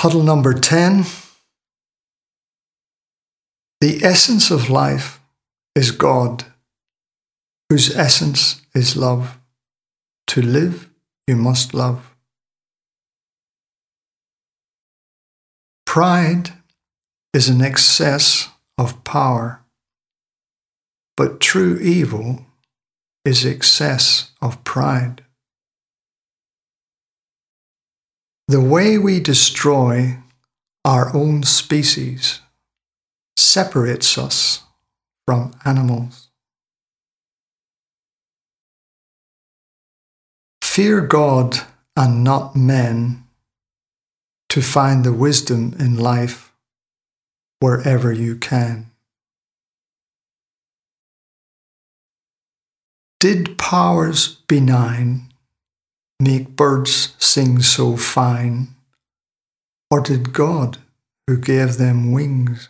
Huddle number 10. The essence of life is God, whose essence is love. To live, you must love. Pride is an excess of power, but true evil is excess of pride. The way we destroy our own species separates us from animals. Fear God and not men to find the wisdom in life wherever you can. Did powers benign make birds sing so fine, or did God who gave them wings?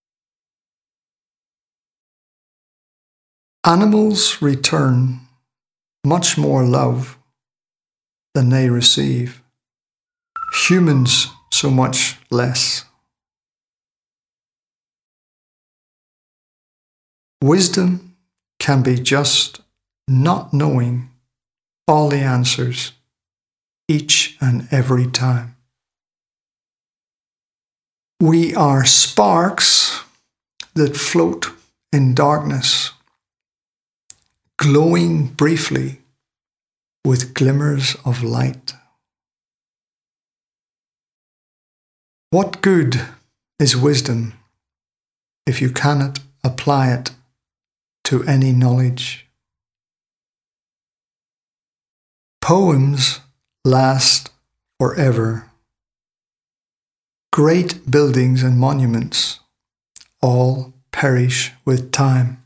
Animals return much more love than they receive. Humans so much less. Wisdom can be just not knowing all the answers each and every time. We are sparks that float in darkness, glowing briefly with glimmers of light. What good is wisdom if you cannot apply it to any knowledge? Poems last forever. Great buildings and monuments all perish with time.